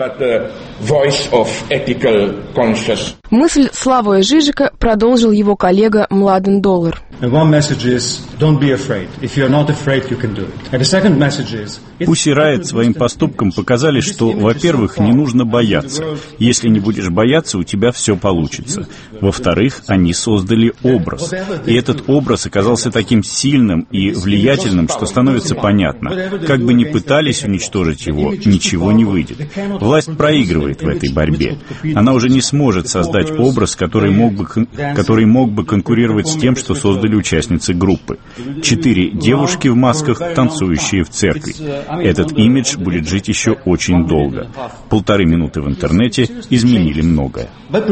Мысль Славы Жижика продолжил его коллега Младен Доллар. Pussy Riot своим поступком показали, что, во-первых, не нужно бояться. Если не будешь бояться, у тебя все получится. Во-вторых, они создали образ. И этот образ оказался таким сильным и влиятельным, что становится понятно. Как бы ни пытались уничтожить его, ничего не выйдет. Власть проигрывает в этой борьбе. Она уже не сможет создать образ, который мог бы, который мог бы конкурировать с тем, что создали участницы группы. Четыре девушки в масках, танцующие в церкви. Этот имидж будет жить еще очень долго. Полторы минуты в интернете изменили многое.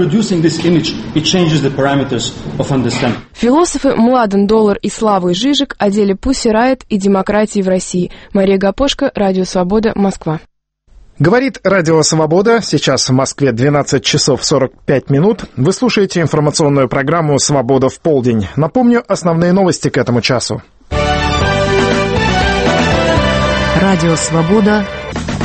Философы Младен Доллар и Слава Жижик о деле Pussy Riot и демократии в России. Мария Гапошко, Радио Свобода, Москва. Говорит Радио Свобода. Сейчас в Москве двенадцать часов сорок пять минут. Вы слушаете информационную программу «Свобода в полдень». Напомню основные новости к этому часу. Радио Свобода.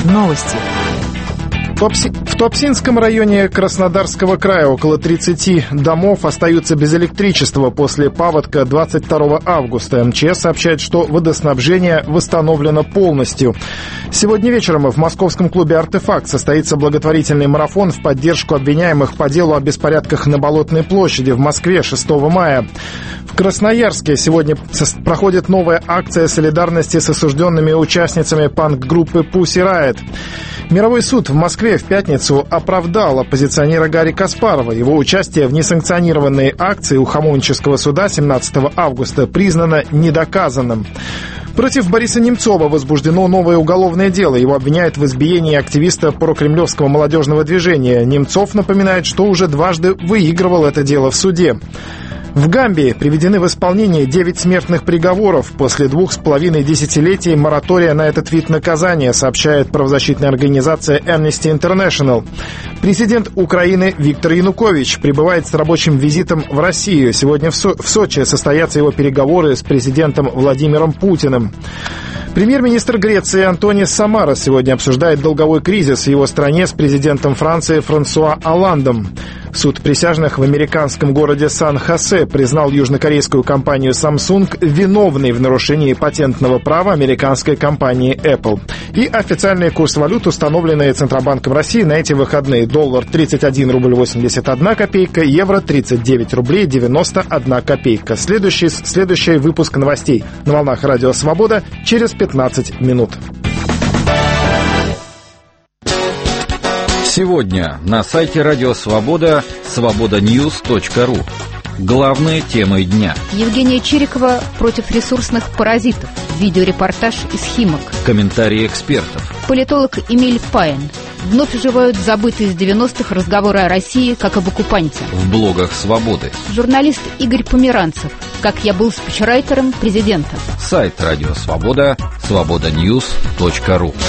Новости. В Туапсинском районе Краснодарского края около тридцати домов остаются без электричества после паводка двадцать второго августа. МЧС сообщает, что водоснабжение восстановлено полностью. Сегодня вечером в московском клубе «Артефакт» состоится благотворительный марафон в поддержку обвиняемых по делу о беспорядках на Болотной площади в Москве шестого мая. В Красноярске сегодня проходит новая акция солидарности с осужденными участницами панк-группы Pussy Riot. Мировой суд в Москве в пятницу оправдал оппозиционера Гарри Каспарова. Его участие в несанкционированной акции у Хамовнического суда семнадцатого августа признано недоказанным. Против Бориса Немцова возбуждено новое уголовное дело. Его обвиняют в избиении активиста прокремлевского молодежного движения. Немцов напоминает, что уже дважды выигрывал это дело в суде. В Гамбии приведены в исполнение девять смертных приговоров после двух с половиной десятилетий моратория на этот вид наказания, сообщает правозащитная организация Amnesty International. Президент Украины Виктор Янукович прибывает с рабочим визитом в Россию. Сегодня в, Со- в Сочи состоятся его переговоры с президентом Владимиром Путиным. Премьер-министр Греции Антонис Самарас сегодня обсуждает долговой кризис в его стране с президентом Франции Франсуа Олландом. Суд присяжных в американском городе Сан-Хосе признал южнокорейскую компанию Samsung виновной в нарушении патентного права американской компании Apple. И официальный курс валют, установленный Центробанком России на эти выходные. Доллар тридцать один рубль восемьдесят одна копейка, евро тридцать девять рублей девяносто одна копейка. Следующий, следующий выпуск новостей на волнах Радио Свобода через пятнадцать минут. Сегодня на сайте Радио Свобода свобода ньюс точка ру. Главные темы дня. Евгения Чирикова против ресурсных паразитов. Видеорепортаж из Химок. Комментарии экспертов. Политолог Эмиль Паин. Вновь оживают забытые с девяностых разговоры о России как об оккупанте. В блогах Свободы. Журналист Игорь Померанцев. Как я был спичрайтером президента. Сайт Радио Свобода свобода ньюс точка ру.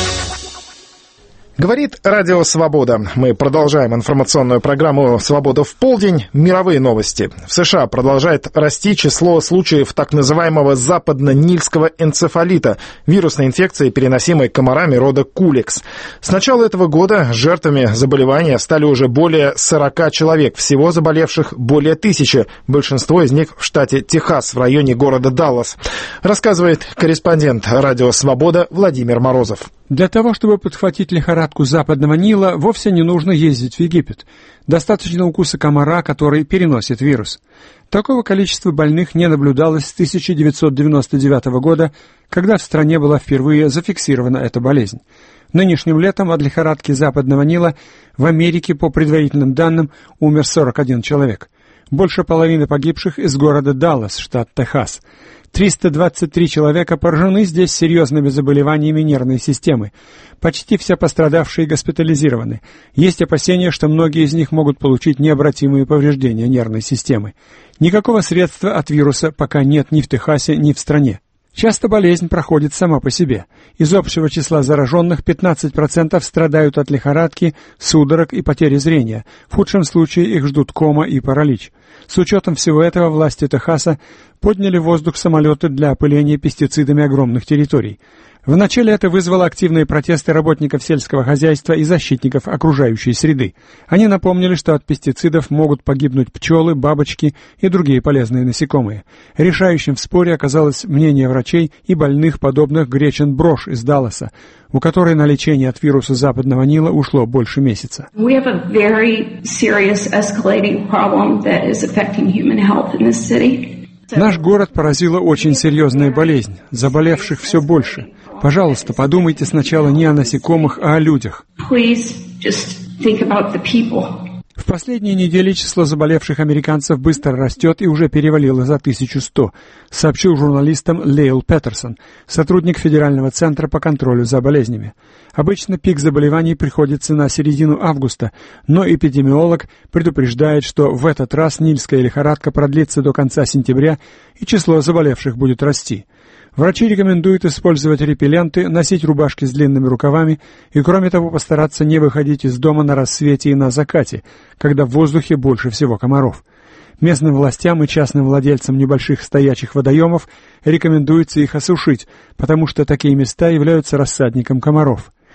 Говорит Радио Свобода. Мы продолжаем информационную программу «Свобода в полдень». Мировые новости. В США продолжает расти число случаев так называемого западно-нильского энцефалита, вирусной инфекции, переносимой комарами рода куликс. С начала этого года жертвами заболевания стали уже более сорока человек. Всего заболевших более тысячи. Большинство из них в штате Техас, в районе города Даллас. Рассказывает корреспондент Радио Свобода Владимир Морозов. Для того, чтобы подхватить лихорадку западного Нила, вовсе не нужно ездить в Египет. Достаточно укуса комара, который переносит вирус. Такого количества больных не наблюдалось с тысяча девятьсот девяносто девятого года, когда в стране была впервые зафиксирована эта болезнь. Нынешним летом от лихорадки западного Нила в Америке, по предварительным данным, умер сорок один человек. Больше половины погибших из города Даллас, штат Техас. триста двадцать три человека поражены здесь серьезными заболеваниями нервной системы. Почти все пострадавшие госпитализированы. Есть опасения, что многие из них могут получить необратимые повреждения нервной системы. Никакого средства от вируса пока нет ни в Техасе, ни в стране. Часто болезнь проходит сама по себе. Из общего числа зараженных пятнадцать процентов страдают от лихорадки, судорог и потери зрения. В худшем случае их ждут кома и паралич. С учетом всего этого власти Техаса подняли в воздух самолеты для опыления пестицидами огромных территорий. Вначале это вызвало активные протесты работников сельского хозяйства и защитников окружающей среды. Они напомнили, что от пестицидов могут погибнуть пчелы, бабочки и другие полезные насекомые. Решающим в споре оказалось мнение врачей и больных, подобных Гречин Брош из Далласа, у которой на лечение от вируса западного Нила ушло больше месяца. We have a very serious escalating problem that is affecting human health in this city. Наш город поразила очень серьезная болезнь. Заболевших все больше. Пожалуйста, подумайте сначала не о насекомых, а о людях. Please just think about the people. В последние недели число заболевших американцев быстро растет и уже перевалило за тысячу сто, сообщил журналистам Лейл Петерсон, сотрудник Федерального центра по контролю за болезнями. Обычно пик заболеваний приходится на середину августа, но эпидемиолог предупреждает, что в этот раз нильская лихорадка продлится до конца сентября и число заболевших будет расти. Врачи рекомендуют использовать репелленты, носить рубашки с длинными рукавами и, кроме того, постараться не выходить из дома на рассвете и на закате, когда в воздухе больше всего комаров. Местным властям и частным владельцам небольших стоячих водоемов рекомендуется их осушить, потому что такие места являются рассадником комаров.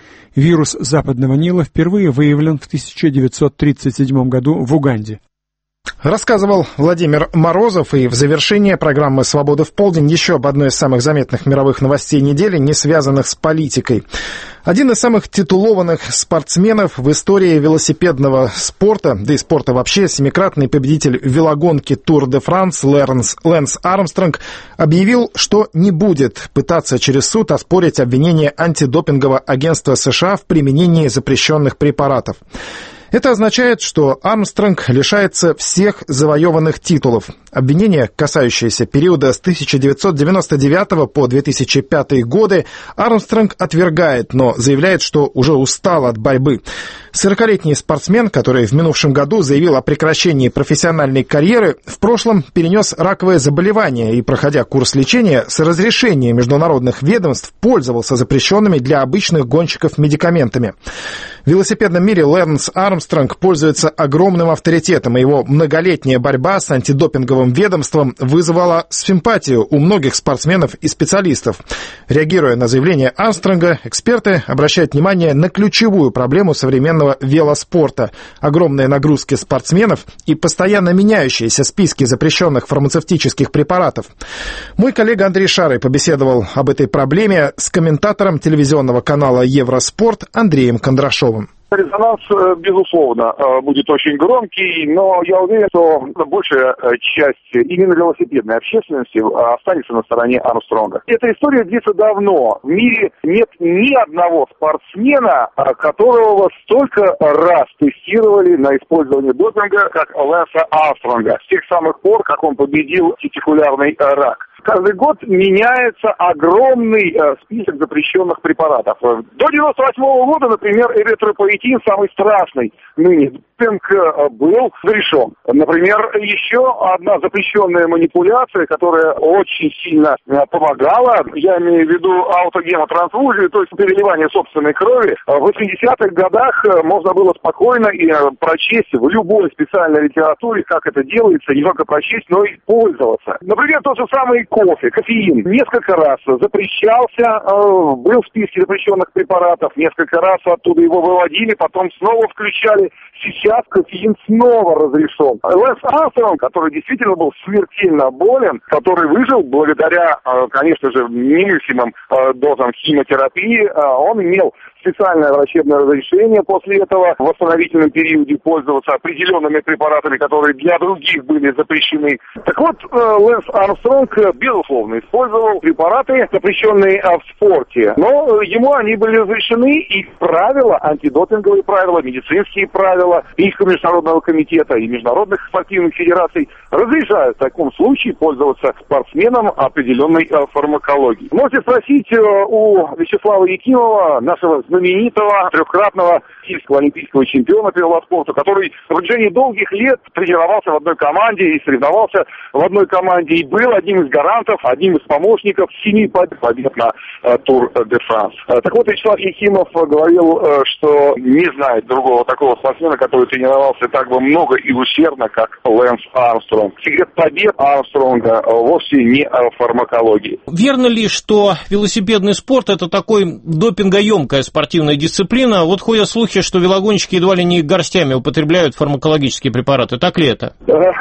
Вирус Западного Нила впервые выявлен в тысяча девятьсот тридцать седьмом году в Уганде. Рассказывал Владимир Морозов, и в завершение программы «Свобода в полдень» еще об одной из самых заметных мировых новостей недели, не связанных с политикой. Один из самых титулованных спортсменов в истории велосипедного спорта, да и спорта вообще, семикратный победитель велогонки Тур де Франс Лэнс, Лэнс Армстронг объявил, что не будет пытаться через суд оспорить обвинение антидопингового агентства США в применении запрещенных препаратов. Это означает, что Армстронг лишается всех завоеванных титулов. Обвинения, касающиеся периода с тысяча девятьсот девяносто девятого по две тысячи пятый годы, Армстронг отвергает, но заявляет, что уже устал от борьбы. сорокалетний спортсмен, который в минувшем году заявил о прекращении профессиональной карьеры, в прошлом перенес раковое заболевание и, проходя курс лечения, с разрешения международных ведомств пользовался запрещенными для обычных гонщиков медикаментами. В велосипедном мире Лэнс Армстронг пользуется огромным авторитетом, и его многолетняя борьба с антидопинговым ведомством вызвала симпатию у многих спортсменов и специалистов. Реагируя на заявление Армстронга, эксперты обращают внимание на ключевую проблему современного велоспорта – огромные нагрузки спортсменов и постоянно меняющиеся списки запрещенных фармацевтических препаратов. Мой коллега Андрей Шарый побеседовал об этой проблеме с комментатором телевизионного канала Евроспорт Андреем Кондрашовым. Резонанс, безусловно, будет очень громкий, но я уверен, что большая часть именно велосипедной общественности останется на стороне Армстронга. Эта история длится давно. В мире нет ни одного спортсмена, которого столько раз тестировали на использование допинга, как Лэнса Армстронга, с тех самых пор, как он победил тестикулярный рак. Каждый год меняется огромный э, список запрещенных препаратов. До девяносто восьмого года, например, эритропоэтин, самый страшный ныне допинг, э, был разрешен. Например, еще одна запрещенная манипуляция, которая очень сильно э, помогала, я имею в виду аутогемотрансфузию, то есть переливание собственной крови. В восьмидесятых годах э, можно было спокойно и, э, прочесть в любой специальной литературе, как это делается, не только прочесть, но и пользоваться. Например, тот же самый кофе, кофеин несколько раз запрещался, э, был в списке запрещенных препаратов, несколько раз оттуда его выводили, потом снова включали. Сейчас кофеин снова разрешен. Лэнс Армстронг, который действительно был смертельно болен, который выжил благодаря, э, конечно же, немыслимым э, дозам химиотерапии, э, он имел специальное врачебное разрешение после этого в восстановительном периоде пользоваться определенными препаратами, которые для других были запрещены. Так вот, Лэнс Армстронг, безусловно, использовал препараты, запрещенные в спорте, но ему они были разрешены, и правила, антидопинговые правила, медицинские правила Олимпийского международного комитета и международных спортивных федераций разрешают в таком случае пользоваться спортсменам определенной фармакологией. Можете спросить у Вячеслава Якимова, нашего знаменитого трехкратного российского олимпийского чемпиона по велоспорту, который на протяжении долгих лет тренировался в одной команде и соревновался в одной команде, и был одним из гарантов, одним из помощников семи побед на э, Тур де Франс. Э, так вот, Вячеслав Якимов говорил, э, что не знает другого такого спортсмена, который тренировался так бы много и усердно, как Лэнс Армстронг. Секрет побед Армстронга э, вовсе не в фармакологии. Верно ли, что велосипедный спорт – это такой допингоемкая спортивная дисциплина? Вот ходят слухи, что велогонщики едва ли не горстями употребляют фармакологические препараты. Так ли это?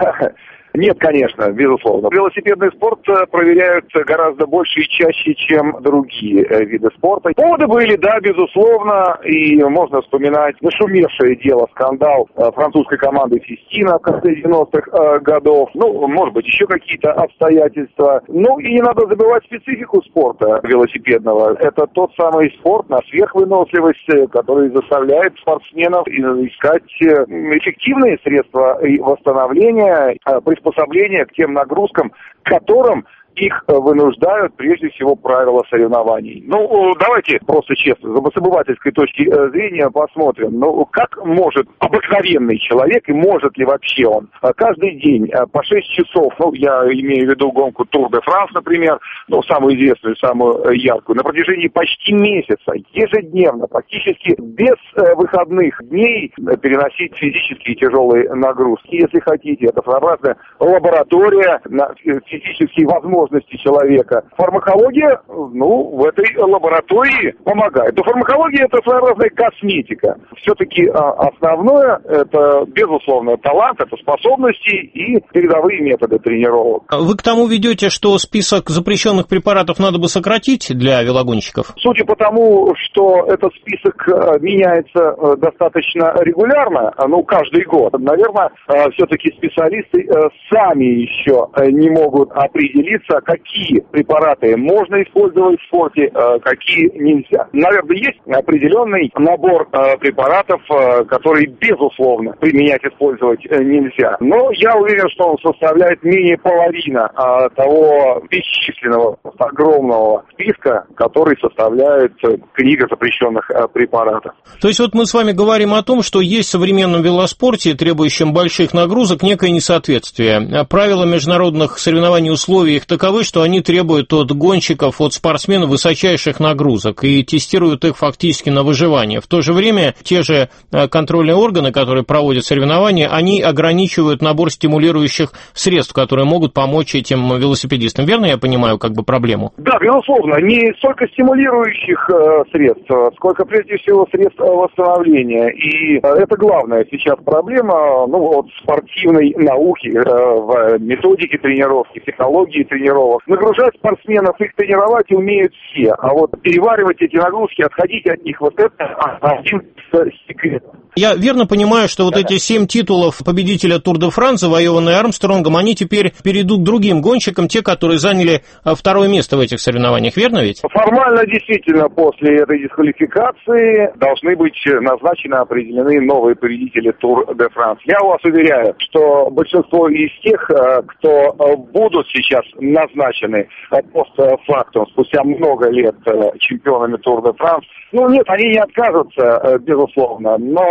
Нет, конечно, безусловно. Велосипедный спорт проверяют гораздо больше и чаще, чем другие виды спорта. Поводы были, да, безусловно, и можно вспоминать нашумевшее дело, скандал французской команды Фестина в конце девяностых годов. Ну, может быть, еще какие-то обстоятельства. Ну, и не надо забывать специфику спорта велосипедного. Это тот самый спорт на сверхвыносливость, который заставляет спортсменов искать эффективные средства восстановления, приспособления к тем нагрузкам, к которым их вынуждают прежде всего правила соревнований. Ну, давайте просто честно, с обывательской точки зрения посмотрим. Ну, как может обыкновенный человек, и может ли вообще он, каждый день по шесть часов, ну, я имею в виду гонку Тур де Франс, например, ну, самую известную, самую яркую, на протяжении почти месяца, ежедневно, практически без выходных дней переносить физические тяжелые нагрузки. Если хотите, это своеобразная лаборатория на физические возможности возможности человека. Фармакология, ну, в этой лаборатории помогает. Но фармакология – это своеобразная косметика. Все-таки основное – это, безусловно, талант, это способности и передовые методы тренировок. Вы к тому ведете, что список запрещенных препаратов надо бы сократить для велогонщиков? Судя по тому, что этот список меняется достаточно регулярно, ну, каждый год, наверное, все-таки специалисты сами еще не могут определиться, какие препараты можно использовать в спорте, какие нельзя. Наверное, есть определенный набор препаратов, которые, безусловно, применять, использовать нельзя. Но я уверен, что он составляет менее половины того бесчисленного, огромного списка, который составляет книга запрещенных препаратов. То есть вот мы с вами говорим о том, что есть в современном велоспорте, требующем больших нагрузок, некое несоответствие. Правила международных соревнований, условия их таковы, что они требуют от гонщиков, от спортсменов высочайших нагрузок и тестируют их фактически на выживание. В то же время те же контрольные органы, которые проводят соревнования, они ограничивают набор стимулирующих средств, которые могут помочь этим велосипедистам. Верно я понимаю как бы проблему? Да, безусловно. Не столько стимулирующих э, средств, сколько прежде всего средств восстановления. И э, это главная сейчас проблема, ну, вот, спортивной науки, э, в методике тренировки, технологии тренировок. Нагружать спортсменов, их тренировать умеют все. А вот переваривать эти нагрузки, отходить от них, вот это один из секретов. Я верно понимаю, что вот эти семь титулов победителя Тур де Франс, завоеванные Армстронгом, они теперь перейдут другим гонщикам, те, которые заняли второе место в этих соревнованиях, верно ведь? Формально, действительно, после этой дисквалификации должны быть назначены, определены новые победители Тур де Франс. Я вас уверяю, что большинство из тех, кто будут сейчас назначены постфактум, спустя много лет чемпионами Тур де Франс, ну нет, они не откажутся, безусловно, но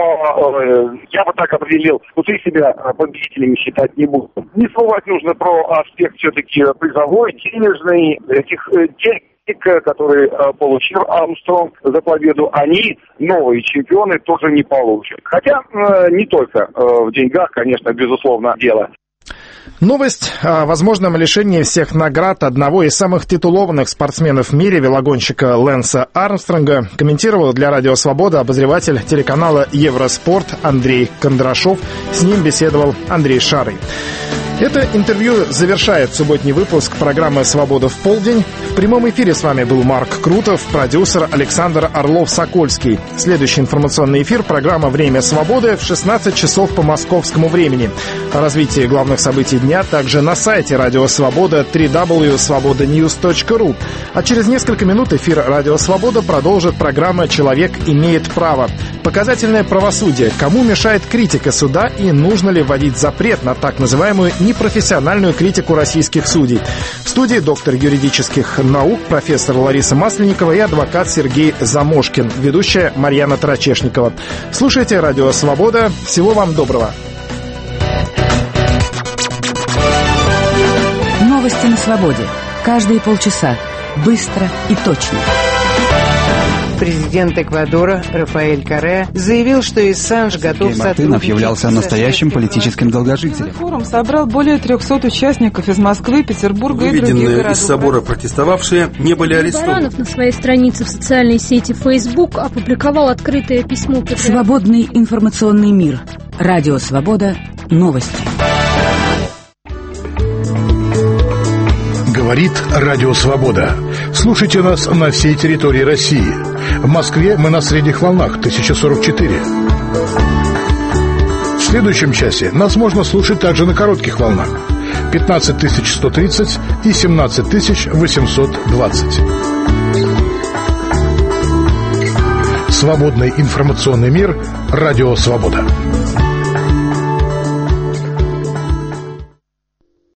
я бы так определил, внутри себя победителями считать не буду. Не забывать нужно про аспект все-таки призовой, денежный, этих денег, которые получил Армстронг за победу, они, новые чемпионы, тоже не получат. Хотя не только в деньгах, конечно, безусловно, дело. Новость о возможном лишении всех наград одного из самых титулованных спортсменов в мире, велогонщика Лэнса Армстронга, комментировал для Радио Свобода обозреватель телеканала Евроспорт Андрей Кондрашов. С ним беседовал Андрей Шарый. Это интервью завершает субботний выпуск программы «Свобода в полдень». В прямом эфире с вами был Марк Крутов, продюсер Александр Орлов-Сокольский. Следующий информационный эфир — программа «Время свободы» в шестнадцать часов по московскому времени. О развитии главных событий дня также на сайте Радио Свобода дабл ю дабл ю дабл ю точка свобода ньюс точка ру. А через несколько минут эфир Радио Свобода продолжит программа «Человек имеет право». Показательное правосудие. Кому мешает критика суда и нужно ли вводить запрет на так называемую непрофессиональную критику российских судей? В студии доктор юридических наук, профессор Лариса Масленникова и адвокат Сергей Замошкин, ведущая Марьяна Тарачешникова. Слушайте Радио Свобода. Всего вам доброго. Новости на свободе. Каждые полчаса. Быстро и точно. Президент Эквадора Рафаэль Корреа заявил, что Ассанж готов сотрудничать. Мартынов являлся настоящим политическим долгожителем. Форум собрал более трехсот участников из Москвы, Петербурга и других городов. Из собора протестовавшие не были арестованы. Баранов на своей странице в социальной сети Facebook опубликовал открытое письмо. Свободный информационный мир. Радио Свобода. Новости. Говорит Радио Свобода. Слушайте нас на всей территории России. В Москве мы на средних волнах тысяча сорок четыре. В следующем часе нас можно слушать также на коротких волнах пятнадцать тысяч сто тридцать и семнадцать тысяч восемьсот двадцать. Свободный информационный мир. Радио Свобода.